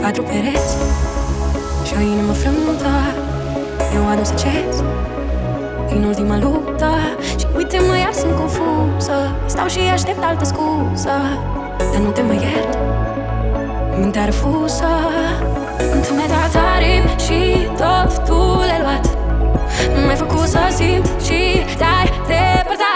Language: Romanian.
patru pereți și o inimă frântă. Eu adus să cez în ultima luptă. Și uite-mă, iar sunt confuză. Stau și aștept altă scuză, dar nu te mai iert. Mintea refuză. Tu mi-ai dat aripi și tot tu le-ai luat. M-ai făcut să simt și te-ai depărtat.